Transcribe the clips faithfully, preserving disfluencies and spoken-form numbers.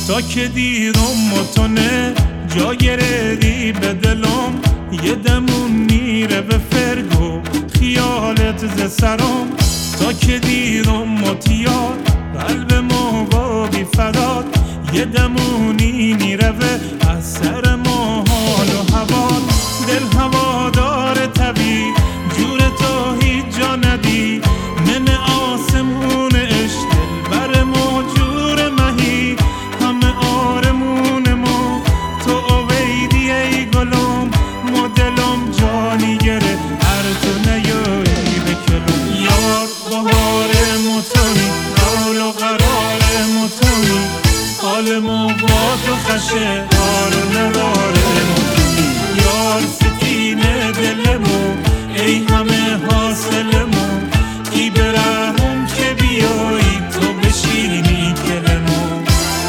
تا که دیرم متونه جا گردی به دلم، یه دمون میره به فرگو خیالت ز سرم. تا که دیرم متیار قلب ما با بی فداد، یه دمونی میره به از سر ما حال و هواد. دل هوادار طبی جور تو هیچ جا ندی، من آسمون عشق دل بر ما جور مهی. همه آرمون ما تو اویدی ای گلم، مدلم جانی گره هر تو نیایی بکلم. یار بهار متونی قول و قرار متونی، حال ما با تو خشه آر نداره متونی. یار ستینه دلمو ای همه حاصلمو، کی برهم که بیایی تو بشینی کلمو.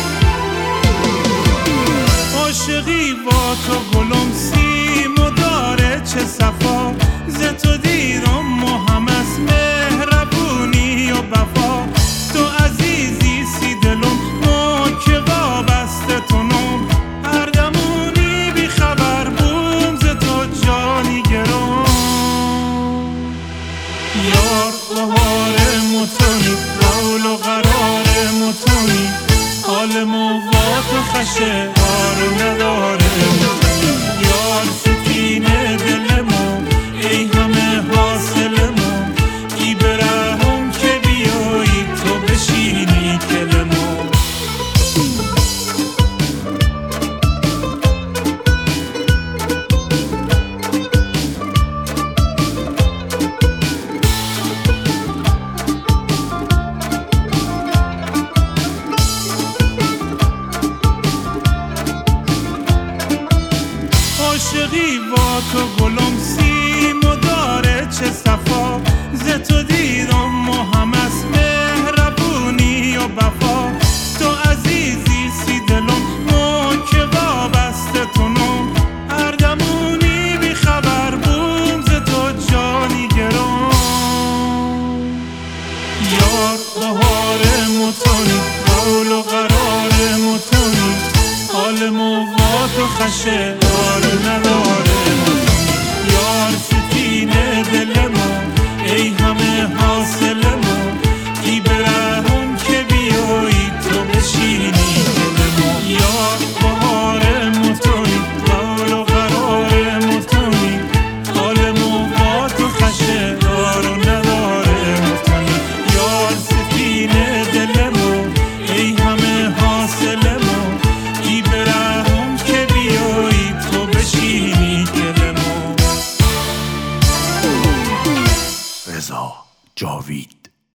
عاشقی با تو گلم سیم و داره چه صفا، ز تو دیرم ما هم از مهربونی و وفا. تو عزیزی سی دلم ما که وابسته تونم، هر دمونی بی خبر بوم ز تو جانی گرم. یار بهار متونی قول و قرار متونی، حال ما با تو خشه آر نداره متونی. یار ستینه دلمو ای همه حاصلمو، کی برهم که بیایی تو بشینی کلمو. عاشقی با تو گلم سیم و داره چه صفا، ز تو دیرم ما هم از مهربونی و وفا. تو عزیزی سی دلم ما که وابسته تونم، هر دمونی بی خبر بوم ز تو جانی گرم. یار بهار متونی قول و قرار متونی، حال ما با تو خشه